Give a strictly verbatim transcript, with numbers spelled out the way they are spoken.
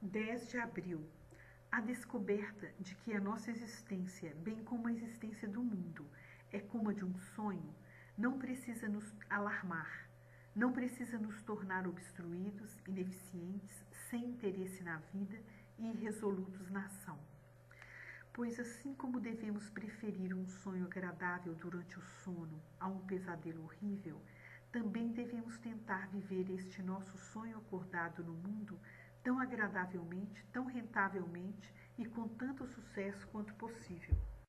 dez de abril. A descoberta de que a nossa existência, bem como a existência do mundo, é como a de um sonho, não precisa nos alarmar, não precisa nos tornar obstruídos, ineficientes, sem interesse na vida e irresolutos na ação. Pois assim como devemos preferir um sonho agradável durante o sono a um pesadelo horrível, também devemos tentar viver este nosso sonho acordado no mundo tão agradavelmente, tão rentavelmente e com tanto sucesso quanto possível.